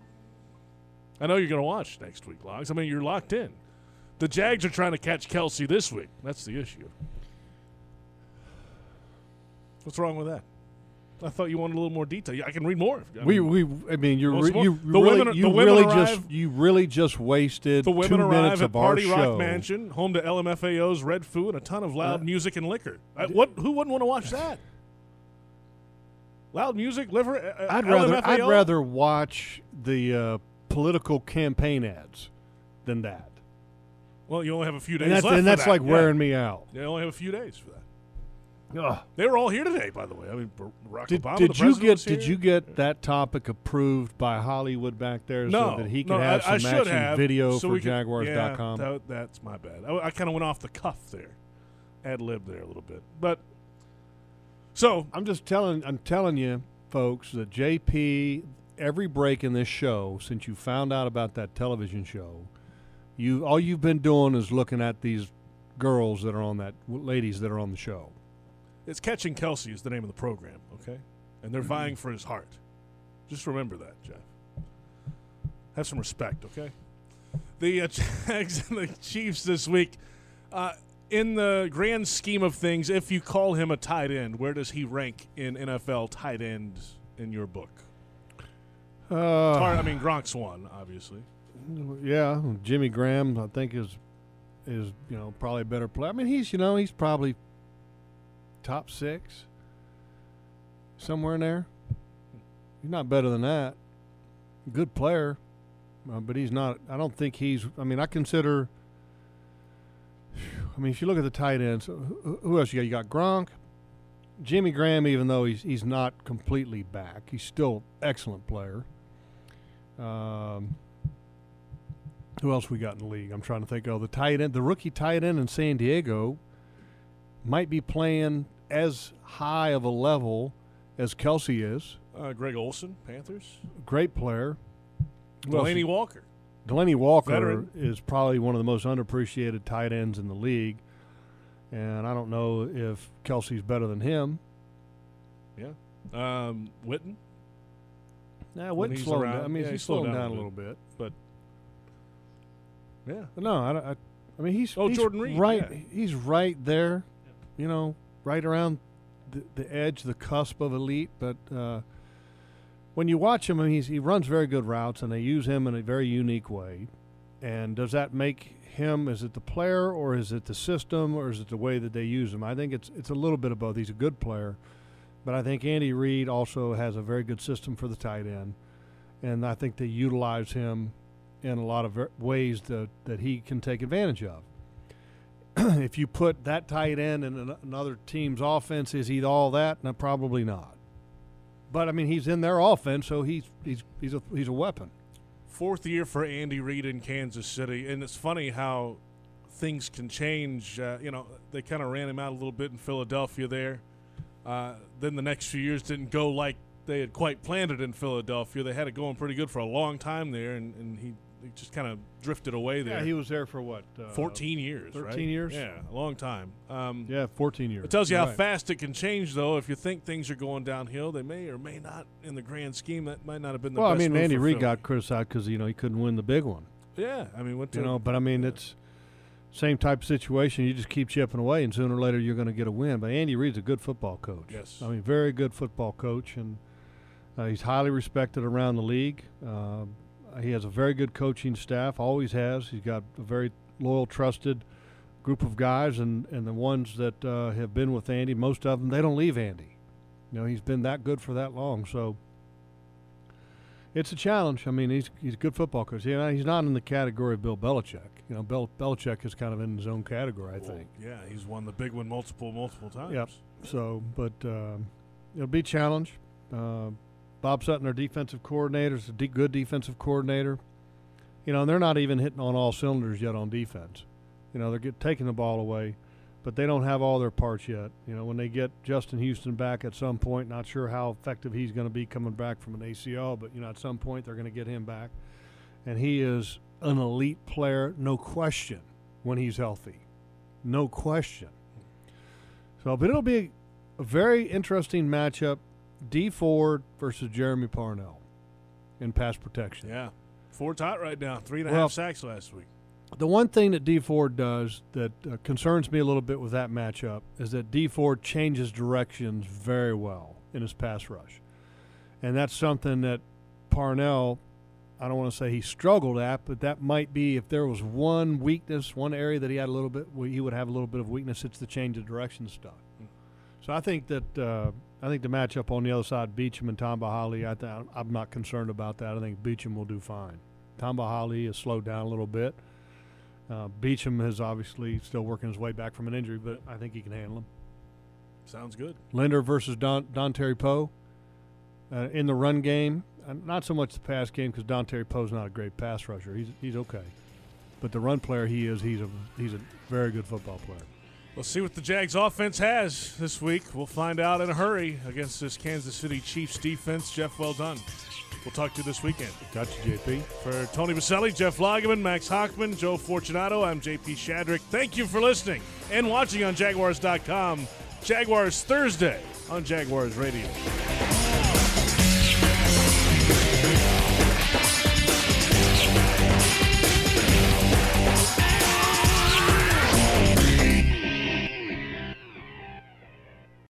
I know you're going to watch next week, Logs. I mean, you're locked in. The Jags are trying to catch Kelce this week. That's the issue. What's wrong with that? I thought you wanted a little more detail. I can read more. I We mean, we I mean you What's re, more- you the really women- you the women really arrive- just you really just wasted the two women minutes arrive at of our Party Rock show. Mansion, home to L M F A O's Red Foo and a ton of loud Uh, music and liquor. I, what? Who wouldn't want to watch that? Loud music, liver. Uh, I'd rather L M F A O? I'd rather watch the uh, political campaign ads than that. Well, you only have a few days And that's left. and for that's that. like Yeah. wearing me out. They only have a few days for that. Ugh. They were all here today, by the way. I mean, Barack Did, Obama, did the you president get was here. did you get that topic approved by Hollywood back there No, so that he could no, have I, I some should matching have, video so for we could- Jaguars dot com? Yeah, that, that's my bad. I, I kind of went off the cuff there, ad lib there a little bit, but so I'm just telling I'm telling you, folks, that J P, every break in this show since you found out about that television show, you all you've been doing is looking at these girls that are on that ladies that are on the show. it's Catching Kelce is the name of the program, okay? And they're vying for his heart. Just remember that, Jeff. Have some respect, okay? The uh, Jags and the Chiefs this week. Uh, in the grand scheme of things, if you call him a tight end, where does he rank in N F L tight ends in your book? Uh, Hard, I mean, Gronk's one, obviously. Yeah, Jimmy Graham, I think is is you know probably a better player. I mean, he's you know he's probably top six, somewhere in there. He's not better than that. Good player, uh, but he's not. I don't think he's. I mean, I consider. I mean, if you look at the tight ends, who, who else you got? You got Gronk, Jimmy Graham. Even though he's he's not completely back, he's still an excellent player. Um. Who else we got in the league? I'm trying to think. Oh, the tight end, the rookie tight end in San Diego might be playing as high of a level as Kelsey is. Uh, Greg Olsen, Panthers. Great player. Delaney Walker. Delaney Walker Veteran. is probably one of the most underappreciated tight ends in the league. And I don't know if Kelsey's better than him. Yeah. Um, Witten. Nah, When Witten's he's slowing around- down. I mean, yeah, he's, he's slowing slowed down, down a a little bit. But, yeah. But no, I, don't- I, I mean, he's Oh, he's Jordan Reed, right. yeah. He's right there, you know, right around the, the edge, the cusp of elite. But uh, when you watch him, I mean, he's, he runs very good routes, and they use him in a very unique way. And does that make him? Is it the player, or is it the system, or is it the way that they use him? I think it's it's a little bit of both. He's a good player, but I think Andy Reid also has a very good system for the tight end, and I think they utilize him in a lot of ver- ways that, that he can take advantage of. If you put that tight end in an, another team's offense, is he all that? No, probably not. But I mean, he's in their offense, so he's he's he's a he's a weapon. Fourth year for Andy Reid in Kansas City, and it's funny how things can change. Uh, you know, they kind of ran him out a little bit in Philadelphia there. Uh, then the next few years didn't go like they had quite planned it in Philadelphia. They had it going pretty good for a long time there, and, and he, he just kind of drifted away there. Yeah, he was there for what? Uh, fourteen years, thirteen right? years? Yeah, a long time. Um, Yeah, fourteen years. It tells you You're how right. fast it can change, though. If you think things are going downhill, they may or may not, in the grand scheme, that might not have been the Well, I best mean, move Andy for Reid Philly. got criticized because you know he couldn't win the big one. Yeah, I mean, went to You know, but I mean, it's same type of situation. You just keep chipping away, and sooner or later you're going to get a win. But Andy Reid's a good football coach. Yes. I mean, very good football coach, and uh, he's highly respected around the league. Uh, he has a very good coaching staff, always has. He's got a very loyal, trusted group of guys, and, and the ones that uh, have been with Andy, most of them, they don't leave Andy. You know, he's been that good for that long, so it's a challenge. I mean, he's he's a good football coach. You know, he's not in the category of Bill Belichick. You know, Bill Belichick is kind of in his own category, I Well, think. yeah, he's won the big one multiple, multiple times. Yep. So, but um, it'll be a challenge. Uh, Bob Sutton, their defensive coordinator, is a de- good defensive coordinator. You know, and they're not even hitting on all cylinders yet on defense. You know, they're get, taking the ball away, but they don't have all their parts yet. You know, when they get Justin Houston back at some point, not sure how effective he's going to be coming back from an A C L, but, you know, at some point they're going to get him back. And he is an elite player, no question, when he's healthy. No question. So, but it'll be a very interesting matchup, D Ford versus Jeremy Parnell in pass protection. Yeah. Ford's hot right now. Three and a Well- half sacks last week. The one thing that D Ford does that uh, concerns me a little bit with that matchup is that D Ford changes directions very well in his pass rush. And that's something that Parnell, I don't want to say he struggled at, but that might be if there was one weakness, one area that he had a little bit, he would have a little bit of weakness, it's the change of direction stuff. So I think that uh, I think the matchup on the other side, Beecham and Tom Bahali, I th- I'm not concerned about that. I think Beecham will do fine. Tom Bahali has slowed down a little bit. Uh, Beecham is obviously still working his way back from an injury, but I think he can handle him. Sounds good. Linder versus Don, Don Terry Poe uh, in the run game. Uh, not so much the pass game because Don Terry Poe's not a great pass rusher. He's he's okay, but the run player he is, he's a he's a very good football player. We'll see what the Jags offense has this week. We'll find out in a hurry against this Kansas City Chiefs defense. Jeff, well done. We'll talk to you this weekend. Got you, J P. For Tony Baselli, Jeff Lageman, Max Hockman, Joe Fortunato, I'm J P Shadrick. Thank you for listening and watching on Jaguars dot com. Jaguars Thursday on Jaguars Radio.